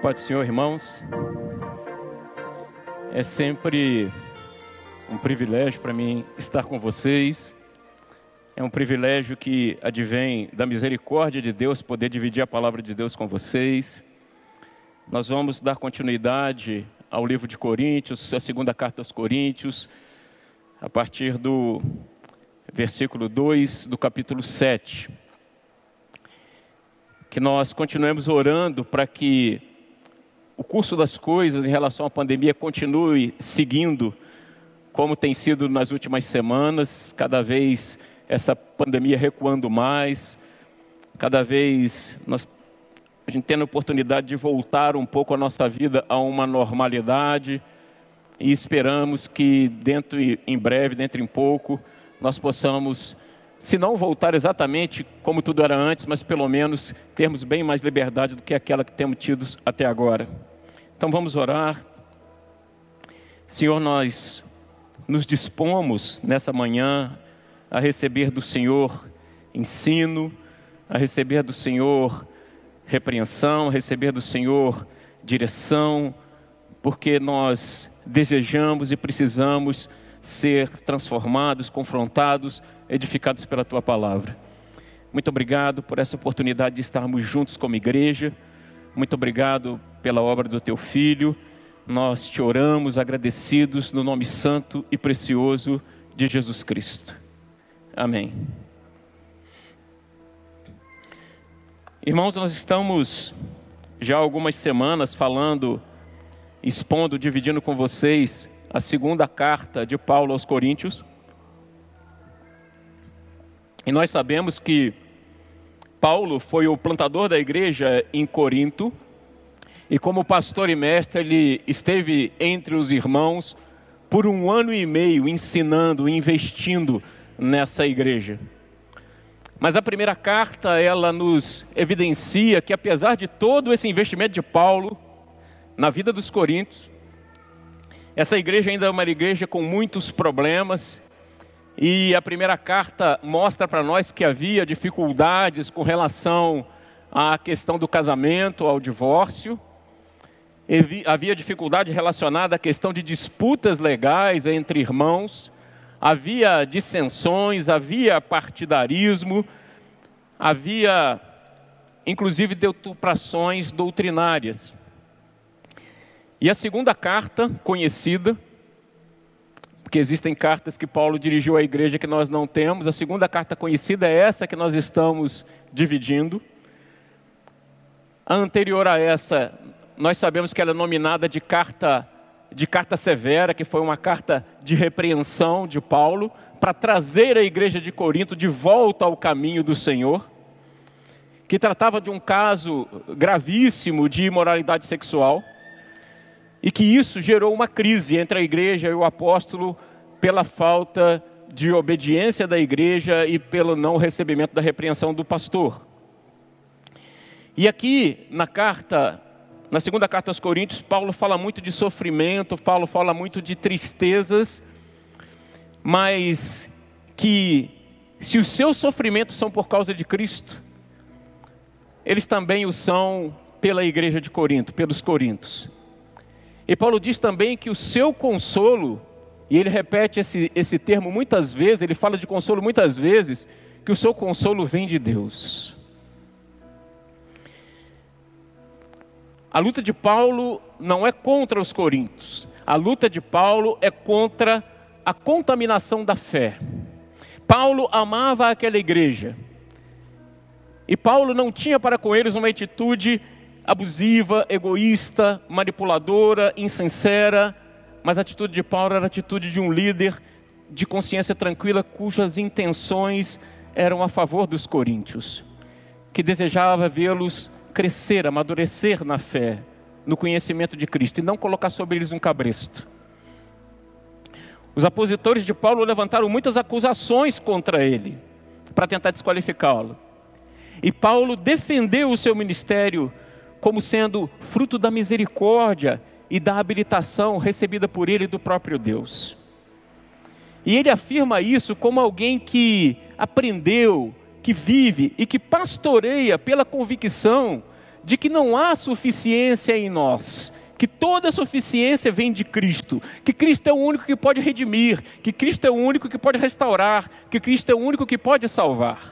Paz do Senhor, irmãos. É sempre um privilégio para mim estar com vocês. É um privilégio que advém da misericórdia de Deus poder dividir a palavra de Deus com vocês. Nós vamos dar continuidade ao livro de Coríntios, a segunda carta aos Coríntios, a partir do versículo 2 do capítulo 7. Que nós continuemos orando para que o curso das coisas em relação à pandemia continue seguindo como tem sido nas últimas semanas, cada vez essa pandemia recuando mais, cada vez a gente tendo a oportunidade de voltar um pouco a nossa vida a uma normalidade, e esperamos que em breve, dentro em pouco, nós possamos, se não voltar exatamente como tudo era antes, mas pelo menos termos bem mais liberdade do que aquela que temos tido até agora. Então vamos orar. Senhor, nós nos dispomos nessa manhã a receber do Senhor ensino, a receber do Senhor repreensão, a receber do Senhor direção, porque nós desejamos e precisamos ser transformados, confrontados, edificados pela Tua Palavra. Muito obrigado por essa oportunidade de estarmos juntos como igreja. Muito obrigado pela obra do Teu Filho. Nós te oramos agradecidos no nome santo e precioso de Jesus Cristo. Amém. Irmãos, nós estamos já há algumas semanas expondo, dividindo com vocês a segunda carta de Paulo aos Coríntios. E nós sabemos que Paulo foi o plantador da igreja em Corinto, e como pastor e mestre ele esteve entre os irmãos por 1 ano e meio ensinando, investindo nessa igreja. Mas a primeira carta, ela nos evidencia que apesar de todo esse investimento de Paulo na vida dos coríntios, essa igreja ainda é uma igreja com muitos problemas, e a primeira carta mostra para nós que havia dificuldades com relação à questão do casamento, ao divórcio. Havia dificuldade relacionada à questão de disputas legais entre irmãos, havia dissensões, havia partidarismo, havia inclusive deturpações doutrinárias. E a segunda carta conhecida, porque existem cartas que Paulo dirigiu à igreja que nós não temos, a segunda carta conhecida é essa que nós estamos dividindo. A anterior a essa, nós sabemos que ela é nominada de carta severa, que foi uma carta de repreensão de Paulo, para trazer a igreja de Corinto de volta ao caminho do Senhor, que tratava de um caso gravíssimo de imoralidade sexual, e que isso gerou uma crise entre a igreja e o apóstolo pela falta de obediência da igreja e pelo não recebimento da repreensão do pastor. E aqui na segunda carta aos Coríntios, Paulo fala muito de sofrimento, Paulo fala muito de tristezas, mas que se os seus sofrimentos são por causa de Cristo, eles também o são pela igreja de Corinto, pelos coríntios. E Paulo diz também que o seu consolo, e ele repete esse termo muitas vezes, ele fala de consolo muitas vezes, que o seu consolo vem de Deus. A luta de Paulo não é contra os coríntios, a luta de Paulo é contra a contaminação da fé. Paulo amava aquela igreja, e Paulo não tinha para com eles uma atitude abusiva, egoísta, manipuladora, insincera, mas a atitude de Paulo era a atitude de um líder de consciência tranquila, cujas intenções eram a favor dos coríntios, que desejava vê-los crescer, amadurecer na fé, no conhecimento de Cristo, e não colocar sobre eles um cabresto. Os opositores de Paulo levantaram muitas acusações contra ele, para tentar desqualificá-lo. E Paulo defendeu o seu ministério como sendo fruto da misericórdia e da habilitação recebida por ele do próprio Deus. E ele afirma isso como alguém que aprendeu, que vive e que pastoreia pela convicção de que não há suficiência em nós, que toda suficiência vem de Cristo, que Cristo é o único que pode redimir, que Cristo é o único que pode restaurar, que Cristo é o único que pode salvar.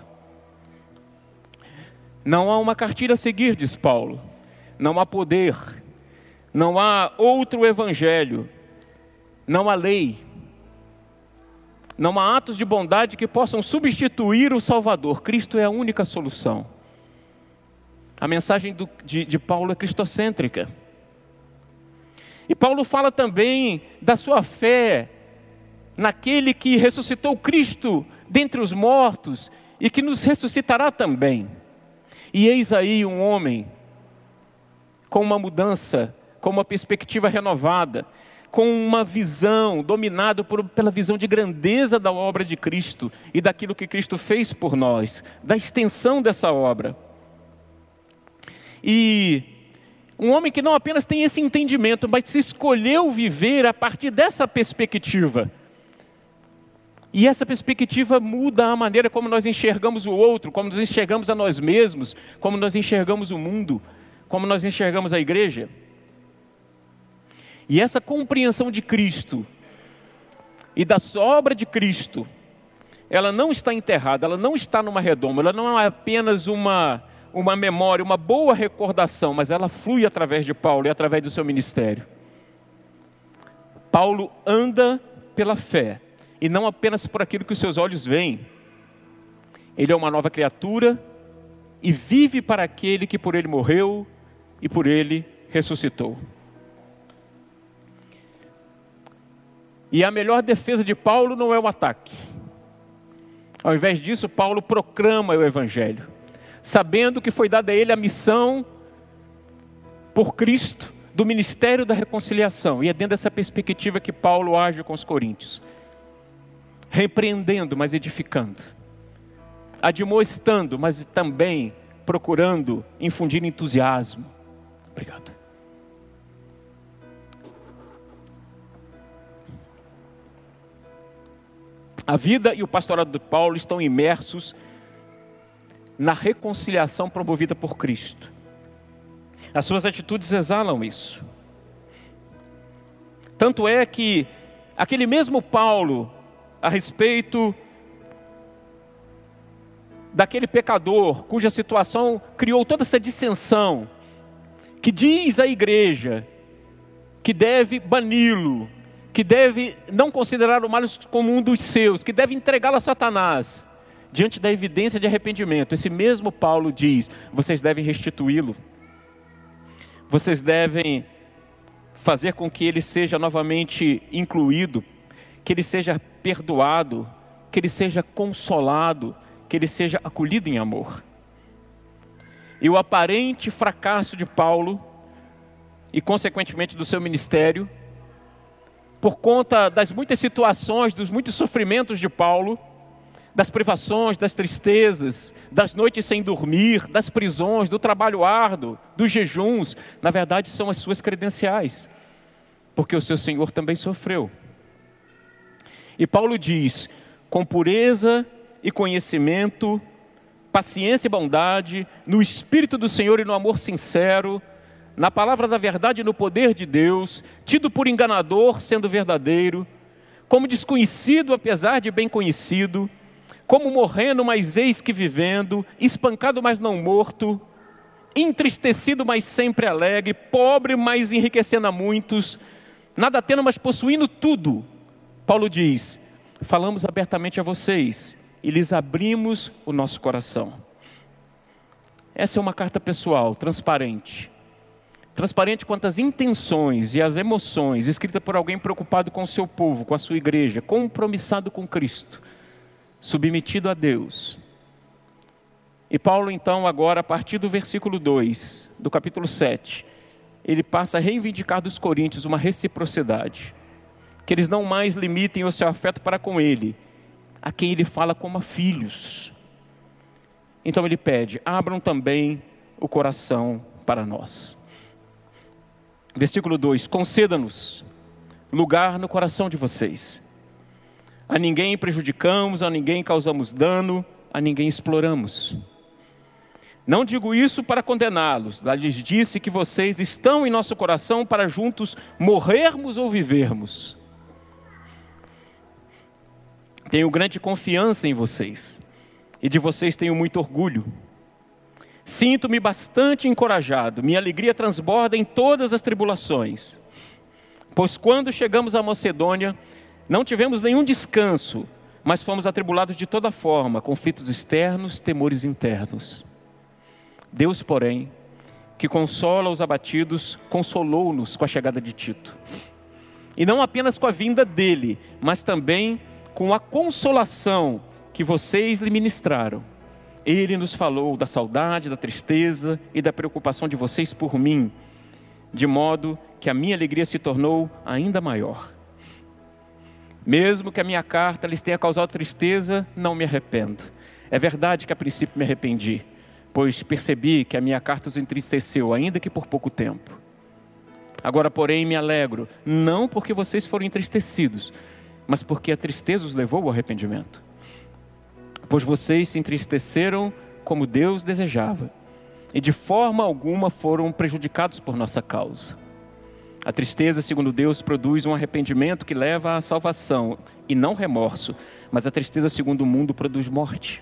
Não há uma cartilha a seguir, diz Paulo, não há poder, não há outro evangelho, não há lei, não há atos de bondade que possam substituir o Salvador. Cristo é a única solução. A mensagem de Paulo é cristocêntrica. E Paulo fala também da sua fé naquele que ressuscitou Cristo dentre os mortos e que nos ressuscitará também. E eis aí um homem com uma mudança, com uma perspectiva renovada, com uma visão, dominado pela visão de grandeza da obra de Cristo e daquilo que Cristo fez por nós, da extensão dessa obra. E um homem que não apenas tem esse entendimento, mas se escolheu viver a partir dessa perspectiva. E essa perspectiva muda a maneira como nós enxergamos o outro, como nós enxergamos a nós mesmos, como nós enxergamos o mundo, como nós enxergamos a igreja. E essa compreensão de Cristo e da obra de Cristo, ela não está enterrada, ela não está numa redoma, ela não é apenas uma memória, uma boa recordação, mas ela flui através de Paulo e através do seu ministério. Paulo anda pela fé e não apenas por aquilo que os seus olhos veem. Ele é uma nova criatura e vive para aquele que por ele morreu e por ele ressuscitou. E a melhor defesa de Paulo não é o ataque. Ao invés disso, Paulo proclama o evangelho, sabendo que foi dada a ele a missão por Cristo do ministério da reconciliação. E é dentro dessa perspectiva que Paulo age com os coríntios, repreendendo, mas edificando, admoestando, mas também procurando infundir entusiasmo. Obrigado. A vida e o pastorado de Paulo estão imersos na reconciliação promovida por Cristo. As suas atitudes exalam isso. Tanto é que aquele mesmo Paulo, a respeito daquele pecador cuja situação criou toda essa dissensão, que diz à igreja que deve bani-lo, que deve não considerar o mal como um dos seus, que deve entregá-lo a Satanás, diante da evidência de arrependimento. Esse mesmo Paulo diz: vocês devem restituí-lo, vocês devem fazer com que ele seja novamente incluído, que ele seja perdoado, que ele seja consolado, que ele seja acolhido em amor. E o aparente fracasso de Paulo, e consequentemente do seu ministério, por conta das muitas situações, dos muitos sofrimentos de Paulo, das privações, das tristezas, das noites sem dormir, das prisões, do trabalho árduo, dos jejuns, na verdade são as suas credenciais, porque o seu Senhor também sofreu. E Paulo diz: com pureza e conhecimento, paciência e bondade, no Espírito do Senhor e no amor sincero, na palavra da verdade e no poder de Deus, tido por enganador, sendo verdadeiro, como desconhecido, apesar de bem conhecido, como morrendo, mas eis que vivendo, espancado, mas não morto, entristecido, mas sempre alegre, pobre, mas enriquecendo a muitos, nada tendo, mas possuindo tudo. Paulo diz: falamos abertamente a vocês e lhes abrimos o nosso coração. Essa é uma carta pessoal, transparente quanto às intenções e às emoções, escrita por alguém preocupado com o seu povo, com a sua igreja, compromissado com Cristo, submetido a Deus. E Paulo então agora, a partir do versículo 2, do capítulo 7, ele passa a reivindicar dos coríntios uma reciprocidade, que eles não mais limitem o seu afeto para com ele, a quem ele fala como a filhos. Então ele pede: abram também o coração para nós. Versículo 2: conceda-nos lugar no coração de vocês. A ninguém prejudicamos, a ninguém causamos dano, a ninguém exploramos. Não digo isso para condená-los, lhes disse que vocês estão em nosso coração para juntos morrermos ou vivermos. Tenho grande confiança em vocês, e de vocês tenho muito orgulho. Sinto-me bastante encorajado, minha alegria transborda em todas as tribulações. Pois quando chegamos à Macedônia, não tivemos nenhum descanso, mas fomos atribulados de toda forma, conflitos externos, temores internos. Deus, porém, que consola os abatidos, consolou-nos com a chegada de Tito. E não apenas com a vinda dele, mas também com a consolação que vocês lhe ministraram. Ele nos falou da saudade, da tristeza e da preocupação de vocês por mim, de modo que a minha alegria se tornou ainda maior. Mesmo que a minha carta lhes tenha causado tristeza, não me arrependo. É verdade que a princípio me arrependi, pois percebi que a minha carta os entristeceu, ainda que por pouco tempo. Agora, porém, me alegro, não porque vocês foram entristecidos, mas porque a tristeza os levou ao arrependimento. Pois vocês se entristeceram como Deus desejava, e de forma alguma foram prejudicados por nossa causa. A tristeza, segundo Deus, produz um arrependimento que leva à salvação, e não remorso, mas a tristeza, segundo o mundo, produz morte.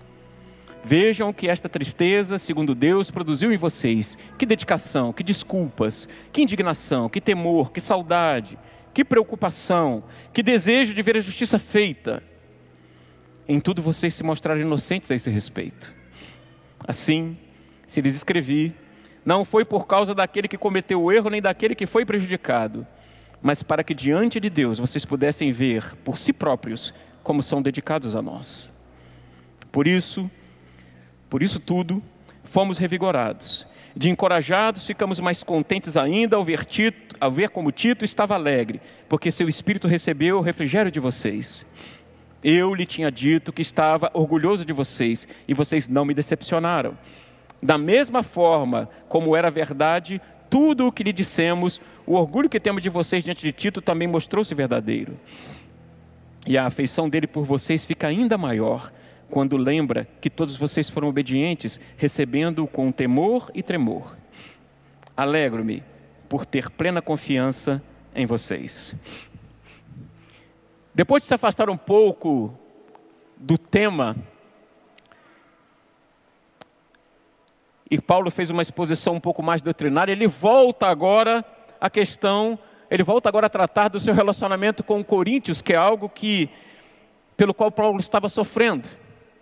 Vejam que esta tristeza, segundo Deus, produziu em vocês que dedicação, que desculpas, que indignação, que temor, que saudade, que preocupação, que desejo de ver a justiça feita. Em tudo vocês se mostraram inocentes a esse respeito. Assim, se lhes escrevi, não foi por causa daquele que cometeu o erro, nem daquele que foi prejudicado, mas para que diante de Deus vocês pudessem ver por si próprios como são dedicados a nós. Por isso tudo, fomos revigorados. De encorajados, ficamos mais contentes ainda ao ver como Tito estava alegre, porque seu espírito recebeu o refrigério de vocês. Eu lhe tinha dito que estava orgulhoso de vocês, e vocês não me decepcionaram. Da mesma forma como era verdade, tudo o que lhe dissemos, o orgulho que temos de vocês diante de Tito também mostrou-se verdadeiro. E a afeição dele por vocês fica ainda maior, quando lembra que todos vocês foram obedientes, recebendo-o com temor e tremor. Alegro-me por ter plena confiança em vocês. Depois de se afastar um pouco do tema, e Paulo fez uma exposição um pouco mais doutrinária, ele volta agora a tratar do seu relacionamento com Coríntios, que é algo pelo qual Paulo estava sofrendo.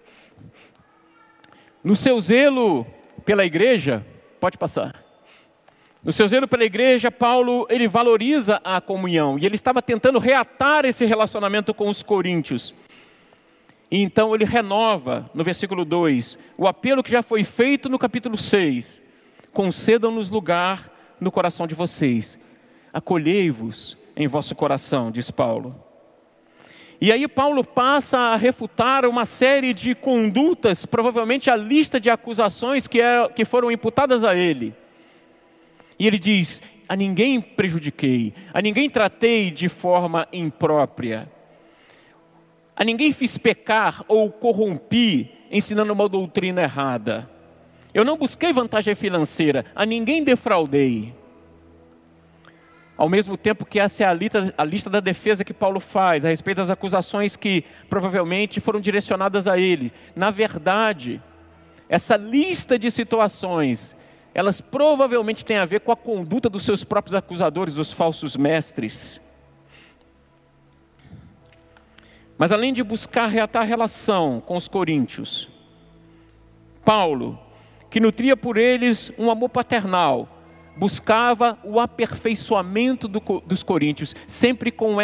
No seu zelo pela igreja, pode passar. No seu zelo pela igreja, Paulo, ele valoriza a comunhão, e ele estava tentando reatar esse relacionamento com os coríntios. E então ele renova, no versículo 2, o apelo que já foi feito no capítulo 6. Concedam-nos lugar no coração de vocês. Acolhei-vos em vosso coração, diz Paulo. E aí Paulo passa a refutar uma série de condutas, provavelmente a lista de acusações que foram imputadas a ele. E ele diz: a ninguém prejudiquei, a ninguém tratei de forma imprópria, a ninguém fiz pecar ou corrompi ensinando uma doutrina errada. Eu não busquei vantagem financeira, a ninguém defraudei. Ao mesmo tempo que essa é a lista da defesa que Paulo faz a respeito das acusações que provavelmente foram direcionadas a ele. Na verdade, essa lista de situações, elas provavelmente têm a ver com a conduta dos seus próprios acusadores, os falsos mestres. Mas além de buscar reatar a relação com os coríntios, Paulo, que nutria por eles um amor paternal, buscava o aperfeiçoamento dos coríntios, sempre com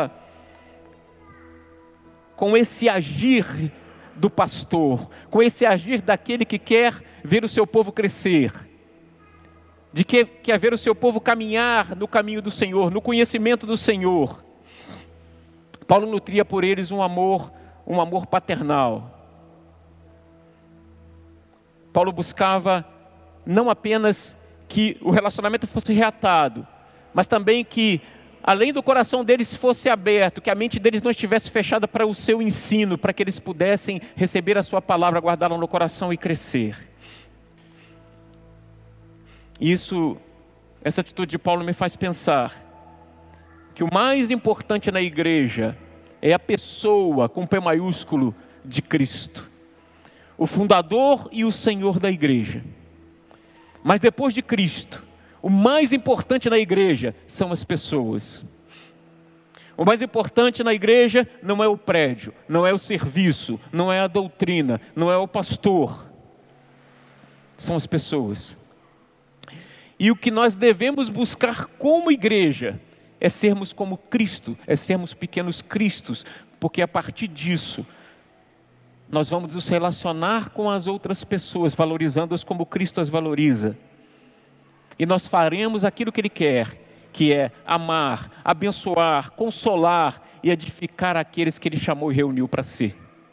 esse agir do pastor, com esse agir daquele que quer ver o seu povo crescer, de que quer ver o seu povo caminhar no caminho do Senhor, no conhecimento do Senhor. Paulo nutria por eles um amor paternal. Paulo buscava não apenas que o relacionamento fosse reatado, mas também que, além do coração deles fosse aberto, que a mente deles não estivesse fechada para o seu ensino, para que eles pudessem receber a sua palavra, guardá-la no coração e crescer. Essa atitude de Paulo me faz pensar que o mais importante na igreja é a pessoa, com P maiúsculo, de Cristo, o fundador e o Senhor da igreja. Mas depois de Cristo, o mais importante na igreja são as pessoas. O mais importante na igreja não é o prédio, não é o serviço, não é a doutrina, não é o pastor. São as pessoas. E o que nós devemos buscar como igreja é sermos como Cristo, é sermos pequenos cristos, porque a partir disso nós vamos nos relacionar com as outras pessoas, valorizando-as como Cristo as valoriza. E nós faremos aquilo que Ele quer, que é amar, abençoar, consolar e edificar aqueles que Ele chamou e reuniu para si.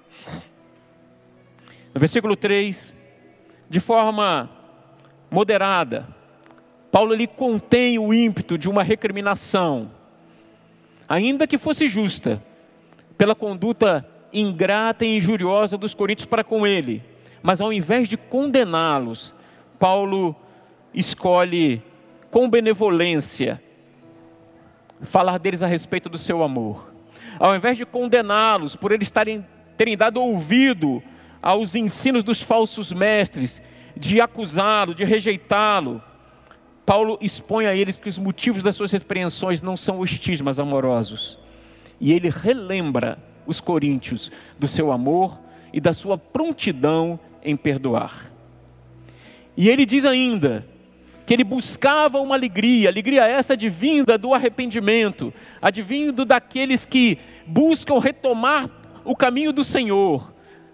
No versículo 3, de forma moderada, Paulo ele contém o ímpeto de uma recriminação, ainda que fosse justa, pela conduta ingrata e injuriosa dos coríntios para com ele. Mas ao invés de condená-los, Paulo escolhe com benevolência falar deles a respeito do seu amor. Ao invés de condená-los por eles terem dado ouvido aos ensinos dos falsos mestres, de acusá-lo, de rejeitá-lo, Paulo expõe a eles que os motivos das suas repreensões não são hostis, mas amorosos. E ele relembra os coríntios do seu amor e da sua prontidão em perdoar. E ele diz ainda que ele buscava uma alegria essa advinda do arrependimento, advindo daqueles que buscam retomar o caminho do Senhor,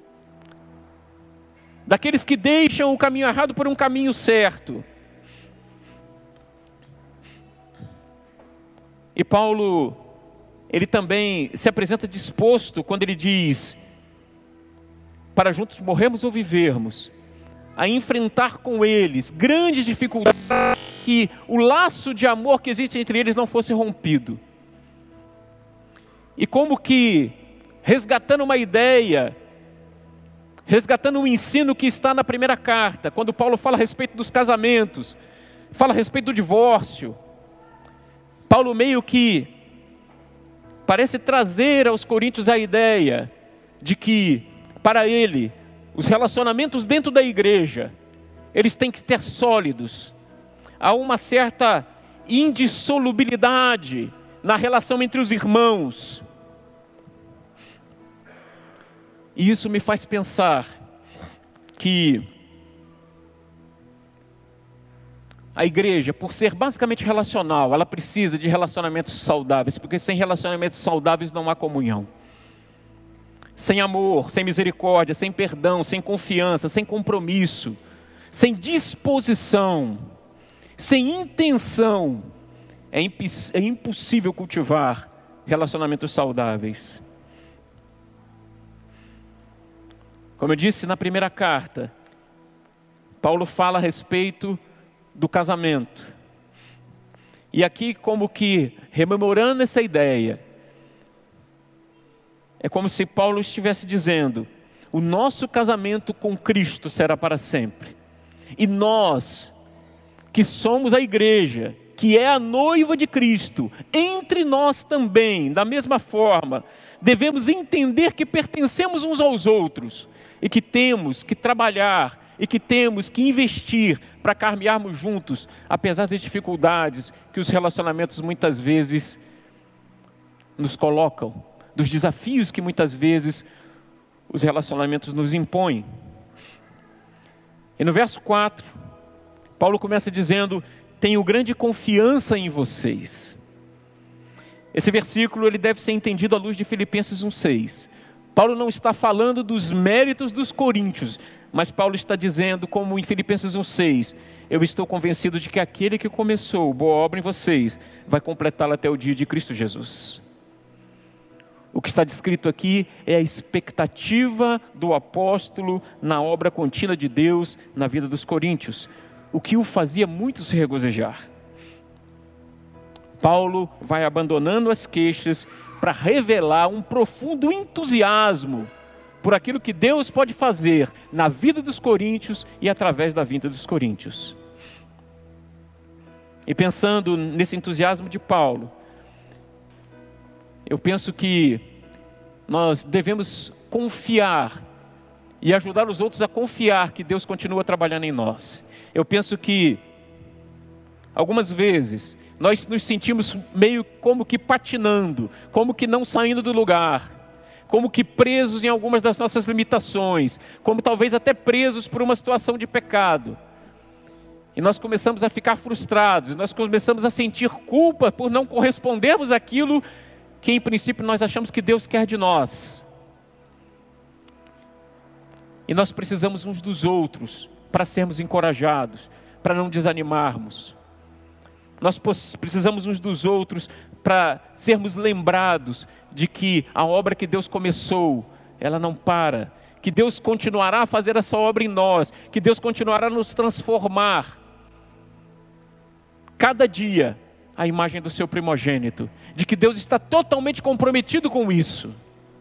daqueles que deixam o caminho errado por um caminho certo. E Paulo, ele também se apresenta disposto quando ele diz, para juntos morrermos ou vivermos, a enfrentar com eles grandes dificuldades, que o laço de amor que existe entre eles não fosse rompido. E como que, resgatando uma ideia, resgatando um ensino que está na primeira carta, quando Paulo fala a respeito dos casamentos, fala a respeito do divórcio, Paulo meio que parece trazer aos coríntios a ideia de que, para ele, os relacionamentos dentro da igreja, eles têm que ser sólidos. Há uma certa indissolubilidade na relação entre os irmãos. E isso me faz pensar que a igreja, por ser basicamente relacional, ela precisa de relacionamentos saudáveis, porque sem relacionamentos saudáveis não há comunhão. Sem amor, sem misericórdia, sem perdão, sem confiança, sem compromisso, sem disposição, sem intenção, é impossível cultivar relacionamentos saudáveis. Como eu disse na primeira carta, Paulo fala a respeito do casamento. E aqui, como que rememorando essa ideia, é como se Paulo estivesse dizendo: o nosso casamento com Cristo será para sempre. E nós, que somos a igreja, que é a noiva de Cristo, entre nós também, da mesma forma, devemos entender que pertencemos uns aos outros e que temos que trabalhar e que temos que investir para caminharmos juntos, apesar das dificuldades que os relacionamentos muitas vezes nos colocam, dos desafios que muitas vezes os relacionamentos nos impõem. E no verso 4, Paulo começa dizendo: tenho grande confiança em vocês. Esse versículo ele deve ser entendido à luz de Filipenses 1:6. Paulo não está falando dos méritos dos coríntios, mas Paulo está dizendo, como em Filipenses 1:6, eu estou convencido de que aquele que começou boa obra em vocês vai completá-la até o dia de Cristo Jesus. O que está descrito aqui é a expectativa do apóstolo na obra contínua de Deus na vida dos coríntios, o que o fazia muito se regozijar. Paulo vai abandonando as queixas para revelar um profundo entusiasmo por aquilo que Deus pode fazer na vida dos coríntios e através da vida dos coríntios. E pensando nesse entusiasmo de Paulo, eu penso que nós devemos confiar e ajudar os outros a confiar que Deus continua trabalhando em nós. Eu penso que algumas vezes nós nos sentimos meio como que patinando, como que não saindo do lugar, como que presos em algumas das nossas limitações, como talvez até presos por uma situação de pecado. E nós começamos a ficar frustrados, nós começamos a sentir culpa por não correspondermos àquilo que em princípio nós achamos que Deus quer de nós. E nós precisamos uns dos outros para sermos encorajados, para não desanimarmos. Nós precisamos uns dos outros para sermos lembrados de que a obra que Deus começou, ela não para. Que Deus continuará a fazer essa obra em nós, que Deus continuará a nos transformar. Cada dia, a imagem do seu primogênito, de que Deus está totalmente comprometido com isso.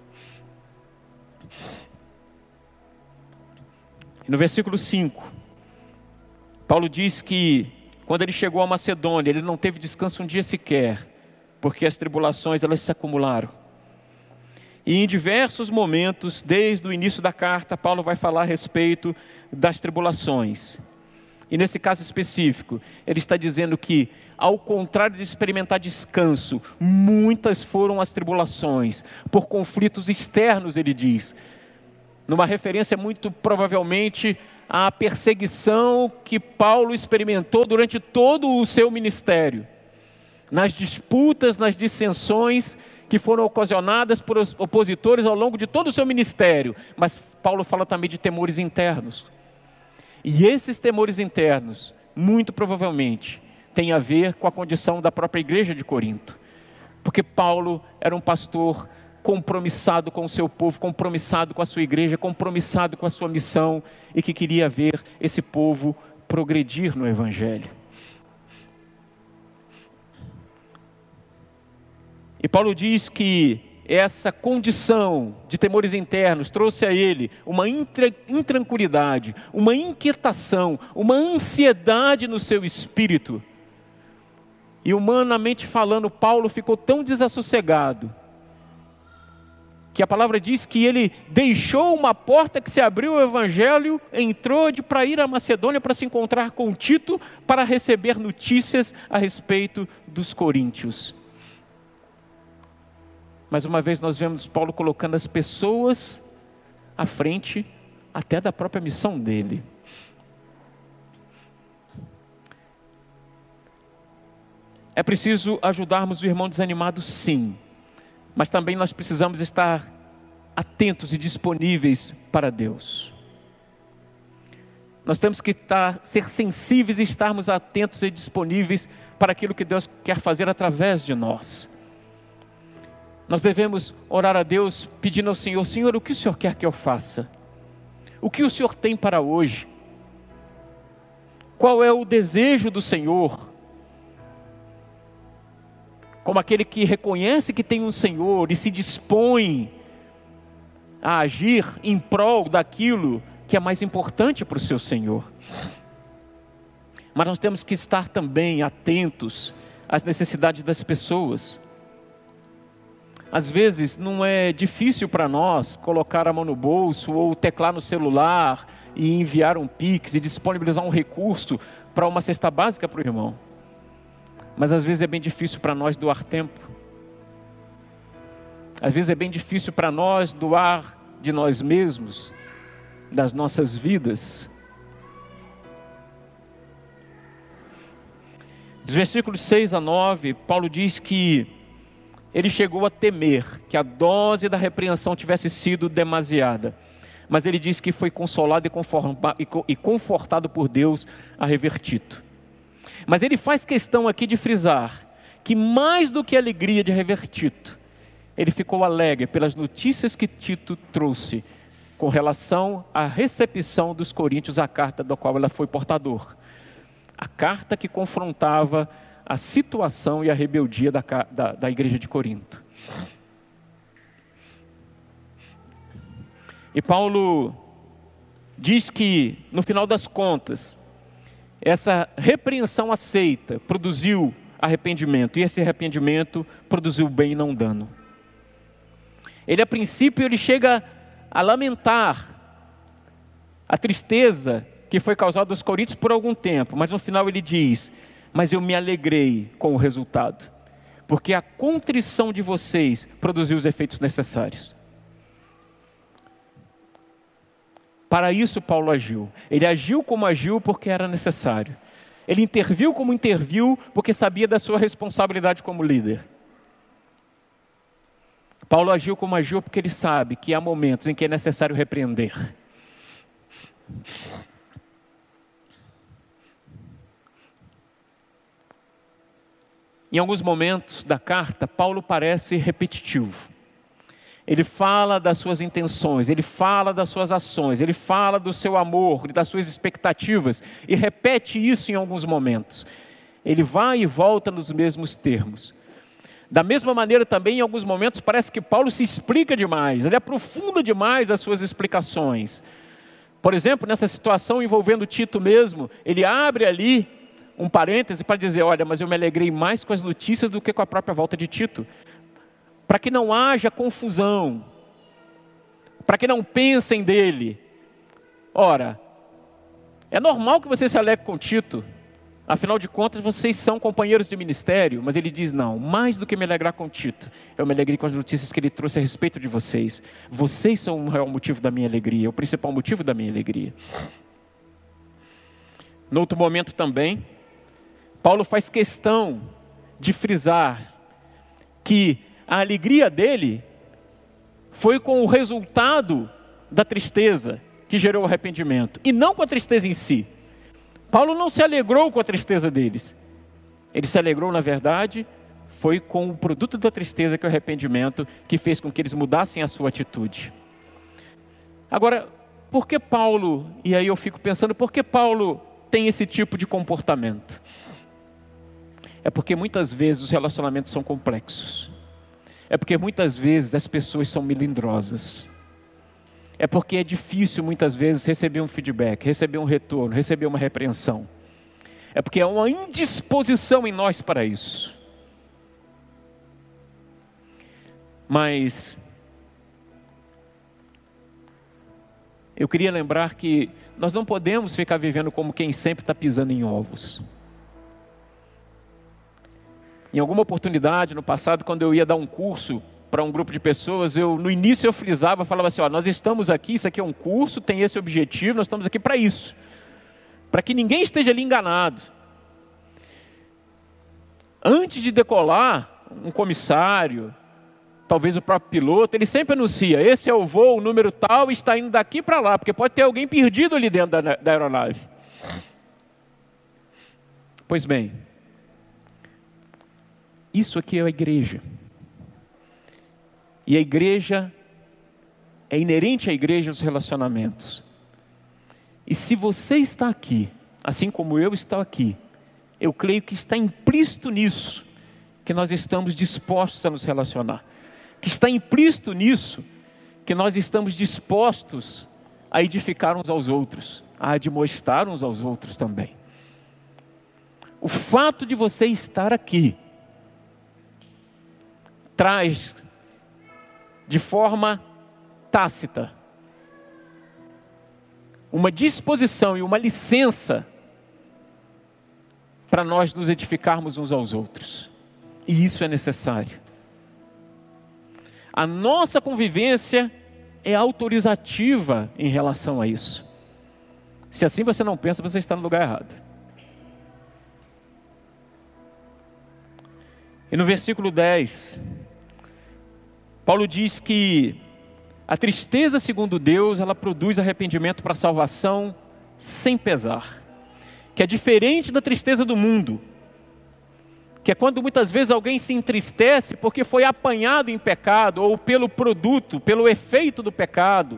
No versículo 5, Paulo diz que quando ele chegou à Macedônia, ele não teve descanso um dia sequer, porque as tribulações elas se acumularam. E em diversos momentos, desde o início da carta, Paulo vai falar a respeito das tribulações. E nesse caso específico, ele está dizendo que, ao contrário de experimentar descanso, muitas foram as tribulações, por conflitos externos, ele diz. Numa referência muito provavelmente à perseguição que Paulo experimentou durante todo o seu ministério. Nas disputas, nas dissensões que foram ocasionadas por opositores ao longo de todo o seu ministério. Mas Paulo fala também de temores internos. E esses temores internos, muito provavelmente, têm a ver com a condição da própria igreja de Corinto. Porque Paulo era um pastor compromissado com o seu povo, compromissado com a sua igreja, compromissado com a sua missão e que queria ver esse povo progredir no Evangelho. E Paulo diz que essa condição de temores internos trouxe a ele uma intranquilidade, uma inquietação, uma ansiedade no seu espírito. E humanamente falando, Paulo ficou tão desassossegado, que a palavra diz que ele deixou uma porta que se abriu ao Evangelho, entrou para ir à Macedônia para se encontrar com Tito, para receber notícias a respeito dos coríntios. Mais uma vez nós vemos Paulo colocando as pessoas à frente até da própria missão dele. É preciso ajudarmos o irmão desanimado, sim. Mas também nós precisamos estar atentos e disponíveis para Deus. Nós temos que ser sensíveis e estarmos atentos e disponíveis para aquilo que Deus quer fazer através de nós. Nós devemos orar a Deus pedindo ao Senhor: Senhor, o que o Senhor quer que eu faça? O que o Senhor tem para hoje? Qual é o desejo do Senhor? Como aquele que reconhece que tem um Senhor e se dispõe a agir em prol daquilo que é mais importante para o seu Senhor. Mas nós temos que estar também atentos às necessidades das pessoas. Às vezes não é difícil para nós colocar a mão no bolso ou teclar no celular e enviar um Pix e disponibilizar um recurso para uma cesta básica para o irmão. Mas às vezes é bem difícil para nós doar tempo. Às vezes é bem difícil para nós doar de nós mesmos, das nossas vidas. Dos versículos 6 a 9, Paulo diz que ele chegou a temer que a dose da repreensão tivesse sido demasiada. Mas ele diz que foi consolado e confortado por Deus a rever Tito. Mas ele faz questão aqui de frisar que mais do que a alegria de rever Tito, ele ficou alegre pelas notícias que Tito trouxe com relação à recepção dos coríntios à carta da qual ela foi portador. A carta que confrontava a situação e a rebeldia da igreja de Corinto. E Paulo diz que, no final das contas, essa repreensão aceita produziu arrependimento, e esse arrependimento produziu bem e não dano. Ele, a princípio, ele chega a lamentar a tristeza que foi causada aos coríntios por algum tempo, mas no final ele diz: mas eu me alegrei com o resultado, porque a contrição de vocês produziu os efeitos necessários. Para isso Paulo agiu. Ele agiu como agiu porque era necessário. Ele interviu como interviu porque sabia da sua responsabilidade como líder. Paulo agiu como agiu porque ele sabe que há momentos em que é necessário repreender. Em alguns momentos da carta, Paulo parece repetitivo. Ele fala das suas intenções, ele fala das suas ações, ele fala do seu amor, das suas expectativas, e repete isso em alguns momentos. Ele vai e volta nos mesmos termos. Da mesma maneira também, em alguns momentos, parece que Paulo se explica demais, ele aprofunda demais as suas explicações. Por exemplo, nessa situação envolvendo Tito mesmo, ele abre ali um parêntese para dizer: olha, mas eu me alegrei mais com as notícias do que com a própria volta de Tito. Para que não haja confusão, para que não pensem dele. Ora, é normal que você se alegre com Tito, afinal de contas vocês são companheiros de ministério, mas ele diz: não, mais do que me alegrar com Tito, eu me alegrei com as notícias que ele trouxe a respeito de vocês. Vocês são o maior motivo da minha alegria, o principal motivo da minha alegria. No outro momento também, Paulo faz questão de frisar que a alegria dele foi com o resultado da tristeza que gerou o arrependimento, e não com a tristeza em si. Paulo não se alegrou com a tristeza deles. Ele se alegrou, na verdade, foi com o produto da tristeza, que é o arrependimento, que fez com que eles mudassem a sua atitude. Agora, por que Paulo, e aí eu fico pensando, por que Paulo tem esse tipo de comportamento? É porque muitas vezes os relacionamentos são complexos. É porque muitas vezes as pessoas são melindrosas. É porque é difícil muitas vezes receber um feedback, receber um retorno, receber uma repreensão. É porque há uma indisposição em nós para isso. Mas eu queria lembrar que nós não podemos ficar vivendo como quem sempre está pisando em ovos. Em alguma oportunidade no passado, quando eu ia dar um curso para um grupo de pessoas, no início eu frisava, falava assim: ó, nós estamos aqui, isso aqui é um curso, tem esse objetivo, nós estamos aqui para isso. Para que ninguém esteja ali enganado. Antes de decolar, um comissário, talvez o próprio piloto, ele sempre anuncia: esse é o voo, o número tal, está indo daqui para lá, porque pode ter alguém perdido ali dentro da aeronave. Pois bem, isso aqui é a igreja. E a igreja, é inerente à igreja os relacionamentos. E se você está aqui, assim como eu estou aqui, eu creio que está implícito nisso, que nós estamos dispostos a nos relacionar. Que está implícito nisso, que nós estamos dispostos a edificar uns aos outros, a admoestar uns aos outros também. O fato de você estar aqui traz de forma tácita uma disposição e uma licença para nós nos edificarmos uns aos outros. E isso é necessário. A nossa convivência é autorizativa em relação a isso. Se assim você não pensa, você está no lugar errado. E no versículo 10, Paulo diz que a tristeza segundo Deus, ela produz arrependimento para a salvação sem pesar. Que é diferente da tristeza do mundo. Que é quando muitas vezes alguém se entristece porque foi apanhado em pecado, ou pelo produto, pelo efeito do pecado.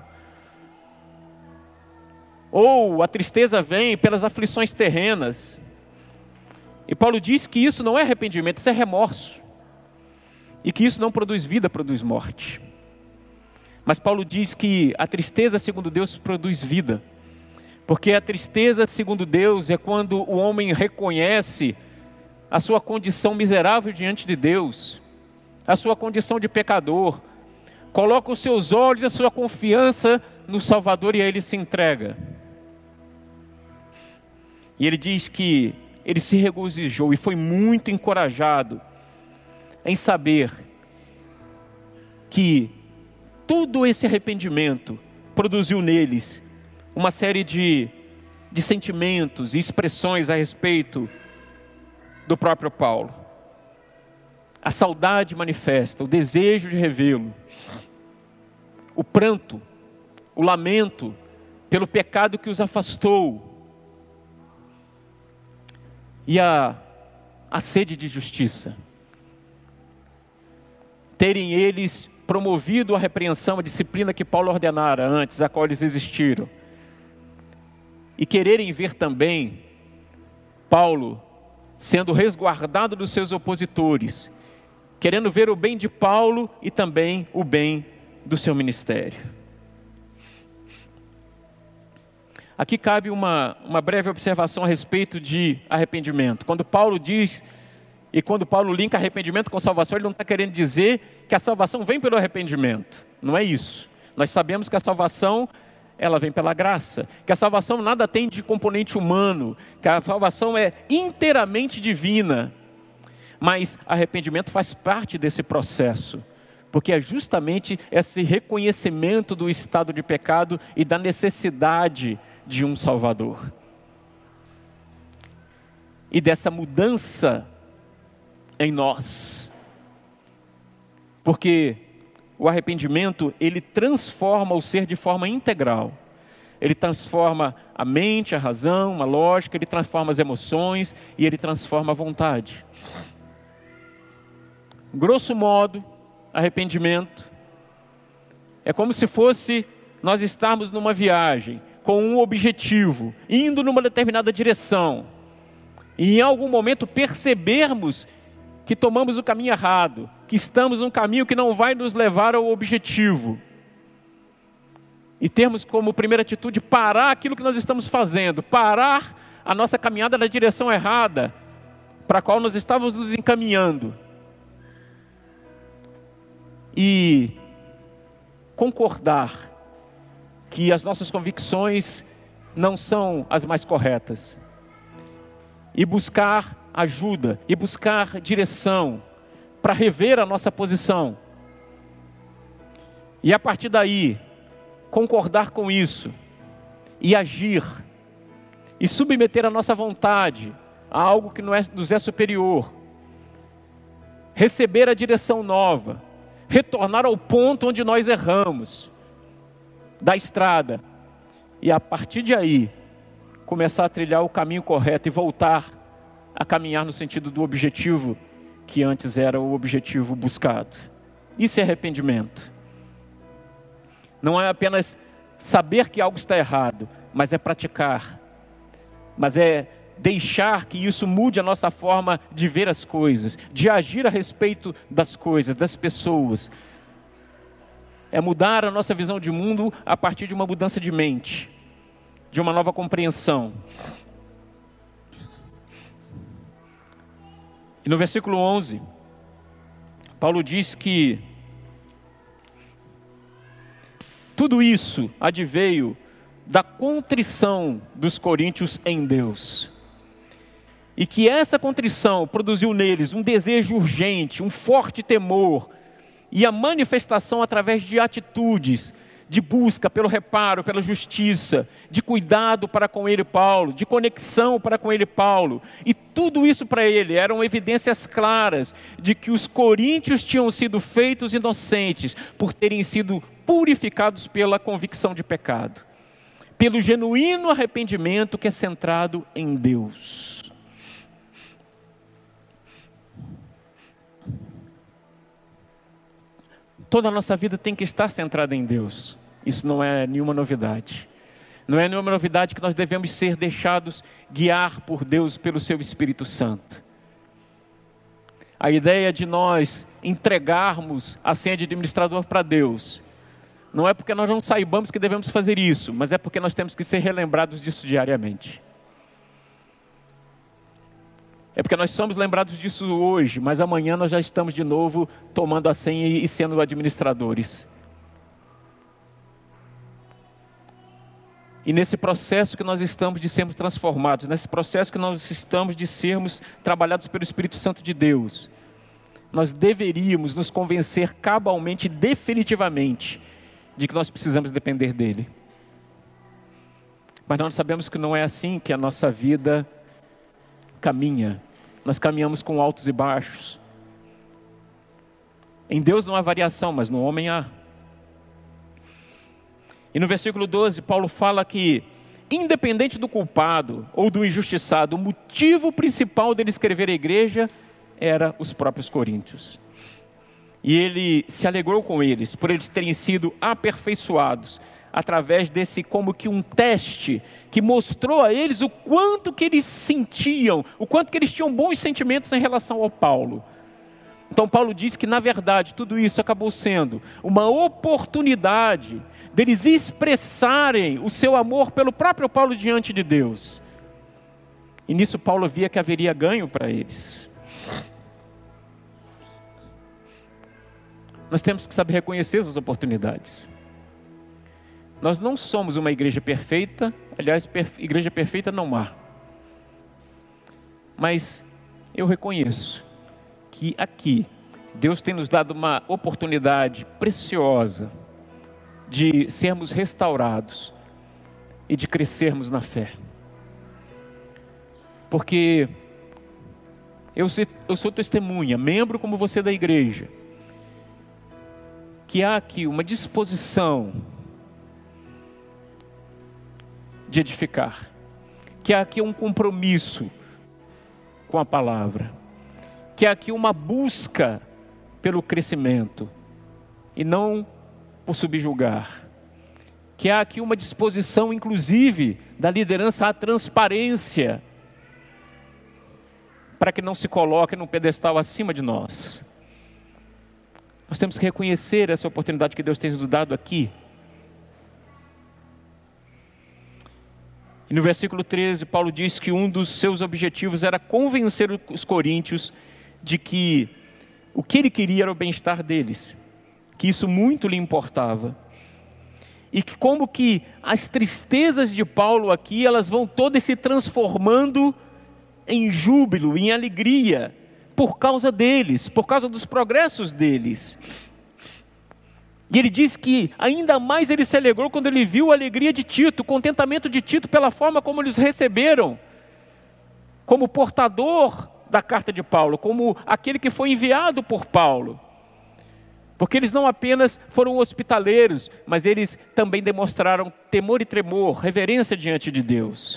Ou a tristeza vem pelas aflições terrenas. E Paulo diz que isso não é arrependimento, isso é remorso. E que isso não produz vida, produz morte. Mas Paulo diz que a tristeza segundo Deus produz vida. Porque a tristeza, segundo Deus, é quando o homem reconhece a sua condição miserável diante de Deus, a sua condição de pecador, coloca os seus olhos e a sua confiança no Salvador e a Ele se entrega. E ele diz que ele se regozijou e foi muito encorajado em saber que todo esse arrependimento produziu neles uma série de sentimentos e expressões a respeito do próprio Paulo. A saudade manifesta, o desejo de revê-lo, o pranto, o lamento pelo pecado que os afastou e a sede de justiça. Terem eles promovido a repreensão, a disciplina que Paulo ordenara antes, a qual eles resistiram. E quererem ver também Paulo sendo resguardado dos seus opositores, querendo ver o bem de Paulo e também o bem do seu ministério. Aqui cabe uma breve observação a respeito de arrependimento. Quando Paulo diz, e quando Paulo linka arrependimento com salvação, ele não está querendo dizer que a salvação vem pelo arrependimento. Não é isso. Nós sabemos que a salvação, ela vem pela graça. Que a salvação nada tem de componente humano. Que a salvação é inteiramente divina. Mas arrependimento faz parte desse processo. Porque é justamente esse reconhecimento do estado de pecado e da necessidade de um Salvador. E dessa mudança em nós. Porque o arrependimento, ele transforma o ser de forma integral. Ele transforma a mente, a razão, a lógica, ele transforma as emoções e ele transforma a vontade. Grosso modo, arrependimento é como se fosse nós estarmos numa viagem com um objetivo, indo numa determinada direção, e em algum momento percebermos que tomamos o caminho errado, que estamos num caminho que não vai nos levar ao objetivo, e termos como primeira atitude parar aquilo que nós estamos fazendo, parar a nossa caminhada na direção errada, para a qual nós estávamos nos encaminhando, e concordar que as nossas convicções não são as mais corretas, e buscar ajuda, e buscar direção, para rever a nossa posição, e a partir daí, concordar com isso, e agir, e submeter a nossa vontade a algo que nos é superior, receber a direção nova, retornar ao ponto onde nós erramos, da estrada, e a partir de aí, começar a trilhar o caminho correto e voltar a caminhar no sentido do objetivo que antes era o objetivo buscado. Isso é arrependimento. Não é apenas saber que algo está errado, mas é praticar, mas é deixar que isso mude a nossa forma de ver as coisas, de agir a respeito das coisas, das pessoas. É mudar a nossa visão de mundo a partir de uma mudança de mente, de uma nova compreensão. E no versículo 11, Paulo diz que tudo isso adveio da contrição dos coríntios em Deus. E que essa contrição produziu neles um desejo urgente, um forte temor, e a manifestação através de atitudes, de busca pelo reparo, pela justiça, de cuidado para com ele Paulo, de conexão para com ele Paulo. E tudo isso para ele eram evidências claras de que os coríntios tinham sido feitos inocentes por terem sido purificados pela convicção de pecado, pelo genuíno arrependimento que é centrado em Deus. Toda a nossa vida tem que estar centrada em Deus. Isso não é nenhuma novidade. Não é nenhuma novidade que nós devemos ser deixados guiar por Deus, pelo seu Espírito Santo. A ideia de nós entregarmos a senha de administrador para Deus Não é porque nós não saibamos que devemos fazer isso, mas é porque nós temos que ser relembrados disso diariamente. É porque nós somos lembrados disso hoje, mas amanhã nós já estamos de novo tomando a senha e sendo administradores. E nesse processo que nós estamos de sermos transformados, nesse processo que nós estamos de sermos trabalhados pelo Espírito Santo de Deus, nós deveríamos nos convencer cabalmente, definitivamente, de que nós precisamos depender dEle. Mas nós sabemos que não é assim que a nossa vida caminha. Nós caminhamos com altos e baixos. Em Deus não há variação, mas no homem há. E no versículo 12, Paulo fala que, independente do culpado ou do injustiçado, o motivo principal dele escrever a igreja era os próprios coríntios. E ele se alegrou com eles, por eles terem sido aperfeiçoados, através desse como que um teste, que mostrou a eles o quanto que eles sentiam, o quanto que eles tinham bons sentimentos em relação ao Paulo. Então Paulo diz que na verdade tudo isso acabou sendo uma oportunidade deles expressarem o seu amor pelo próprio Paulo diante de Deus. E nisso Paulo via que haveria ganho para eles. Nós temos que saber reconhecer as oportunidades. Nós não somos uma igreja perfeita, aliás, igreja perfeita não há. Mas eu reconheço que aqui Deus tem nos dado uma oportunidade preciosa de sermos restaurados e de crescermos na fé. Porque eu sou testemunha, membro como você da igreja, que há aqui uma disposição de edificar, que há aqui um compromisso com a palavra, que há aqui uma busca pelo crescimento e não por subjugar, que há aqui uma disposição inclusive da liderança à transparência, para que não se coloque num pedestal acima de nós. Nós temos que reconhecer essa oportunidade que Deus tem nos dado aqui. E no versículo 13, Paulo diz que um dos seus objetivos era convencer os coríntios de que o que ele queria era o bem-estar deles, que isso muito lhe importava. E que como que as tristezas de Paulo aqui, elas vão todas se transformando em júbilo, em alegria, por causa deles, por causa dos progressos deles. E ele diz que ainda mais ele se alegrou quando ele viu a alegria de Tito, o contentamento de Tito pela forma como eles receberam, como portador da carta de Paulo, como aquele que foi enviado por Paulo. Porque eles não apenas foram hospitaleiros, mas eles também demonstraram temor e tremor, reverência diante de Deus.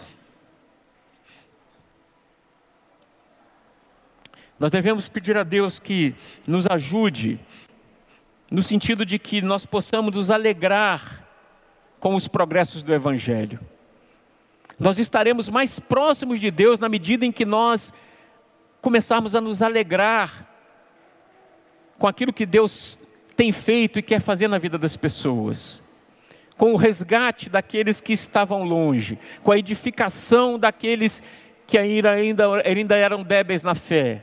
Nós devemos pedir a Deus que nos ajude, no sentido de que nós possamos nos alegrar com os progressos do Evangelho. Nós estaremos mais próximos de Deus na medida em que nós começarmos a nos alegrar com aquilo que Deus tem feito e quer fazer na vida das pessoas, com o resgate daqueles que estavam longe, com a edificação daqueles que ainda eram débeis na fé.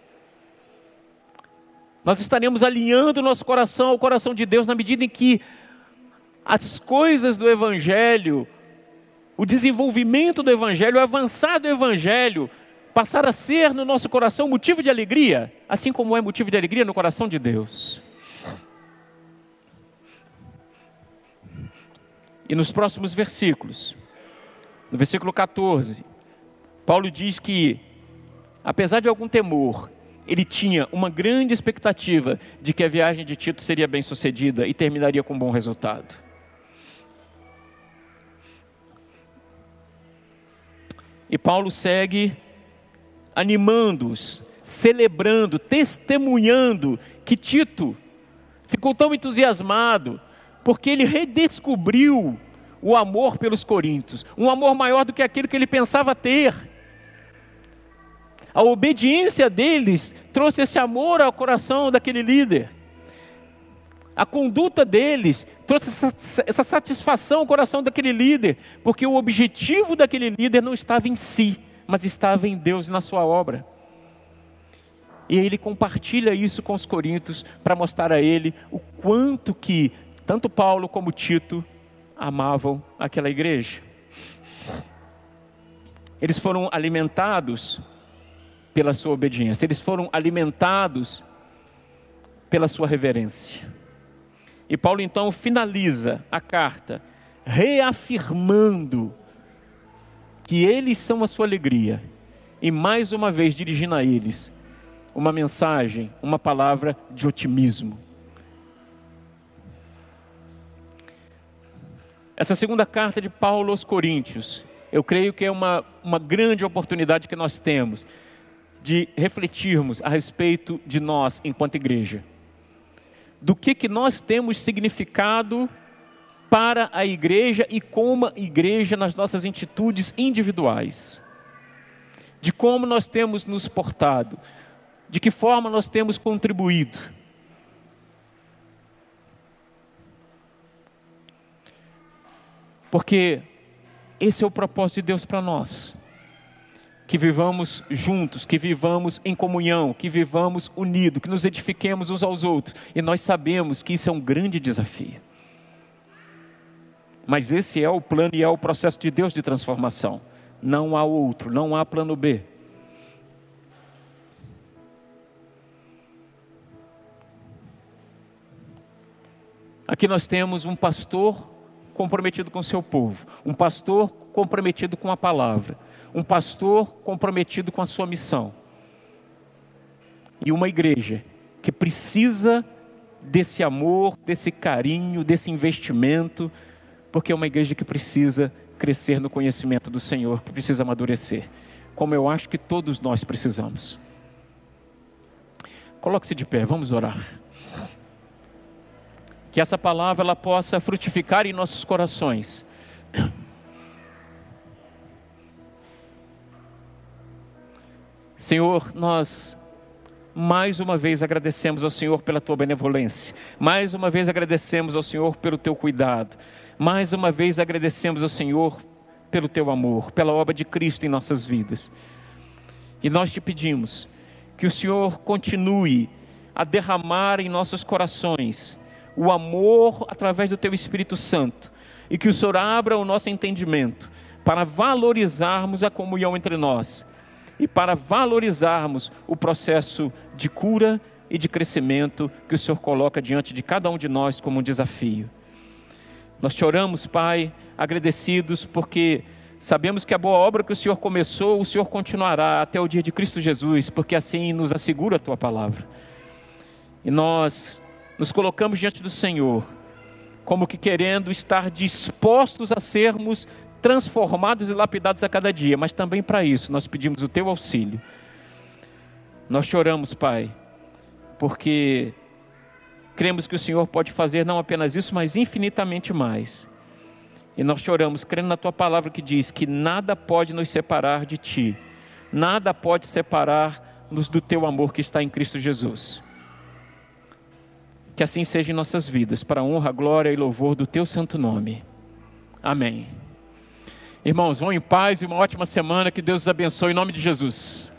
Nós estaremos alinhando o nosso coração ao coração de Deus na medida em que as coisas do Evangelho, o desenvolvimento do Evangelho, o avançar do Evangelho, passar a ser no nosso coração motivo de alegria, assim como é motivo de alegria no coração de Deus. E nos próximos versículos, no versículo 14, Paulo diz que, apesar de algum temor, ele tinha uma grande expectativa de que a viagem de Tito seria bem sucedida e terminaria com um bom resultado. E Paulo segue animando-os, celebrando, testemunhando que Tito ficou tão entusiasmado, porque ele redescobriu o amor pelos coríntios, um amor maior do que aquele que ele pensava ter. A obediência deles trouxe esse amor ao coração daquele líder. A conduta deles trouxe essa satisfação ao coração daquele líder, porque o objetivo daquele líder não estava em si, mas estava em Deus e na sua obra. E ele compartilha isso com os coríntios para mostrar a ele o quanto que tanto Paulo como Tito amavam aquela igreja. Eles foram alimentados pela sua obediência, eles foram alimentados pela sua reverência. E Paulo então finaliza a carta reafirmando que eles são a sua alegria e mais uma vez dirigindo a eles uma mensagem, uma palavra de otimismo. Essa segunda carta de Paulo aos Coríntios, eu creio que é uma grande oportunidade que nós temos de refletirmos a respeito de nós enquanto igreja. Do que nós temos significado para a igreja e como igreja nas nossas atitudes individuais. De como nós temos nos portado, de que forma nós temos contribuído. Porque esse é o propósito de Deus para nós. Que vivamos juntos, que vivamos em comunhão, que vivamos unidos, que nos edifiquemos uns aos outros. E nós sabemos que isso é um grande desafio. Mas esse é o plano e é o processo de Deus de transformação. Não há outro, não há plano B. Aqui nós temos um pastor comprometido com o seu povo, um pastor comprometido com a palavra, um pastor comprometido com a sua missão. E uma igreja que precisa desse amor, desse carinho, desse investimento, porque é uma igreja que precisa crescer no conhecimento do Senhor, que precisa amadurecer, como eu acho que todos nós precisamos. Coloque-se de pé, vamos orar. Que essa palavra ela possa frutificar em nossos corações. Senhor, nós mais uma vez agradecemos ao Senhor pela Tua benevolência. Mais uma vez agradecemos ao Senhor pelo Teu cuidado. Mais uma vez agradecemos ao Senhor pelo Teu amor, pela obra de Cristo em nossas vidas. E nós te pedimos que o Senhor continue a derramar em nossos corações o amor através do Teu Espírito Santo. E que o Senhor abra o nosso entendimento para valorizarmos a comunhão entre nós. E para valorizarmos o processo de cura e de crescimento que o Senhor coloca diante de cada um de nós como um desafio. Nós te oramos, Pai, agradecidos porque sabemos que a boa obra que o Senhor começou, o Senhor continuará até o dia de Cristo Jesus, porque assim nos assegura a Tua palavra. E nós nos colocamos diante do Senhor, como que querendo estar dispostos a sermos transformados e lapidados a cada dia, mas também para isso nós pedimos o Teu auxílio. Nós te oramos, Pai, porque cremos que o Senhor pode fazer não apenas isso, mas infinitamente mais. E nós te oramos, crendo na Tua palavra que diz que nada pode nos separar de Ti, nada pode separar-nos do Teu amor que está em Cristo Jesus. Que assim seja em nossas vidas, para a honra, glória e louvor do Teu santo nome. Amém. Irmãos, vão em paz e uma ótima semana, que Deus os abençoe em nome de Jesus.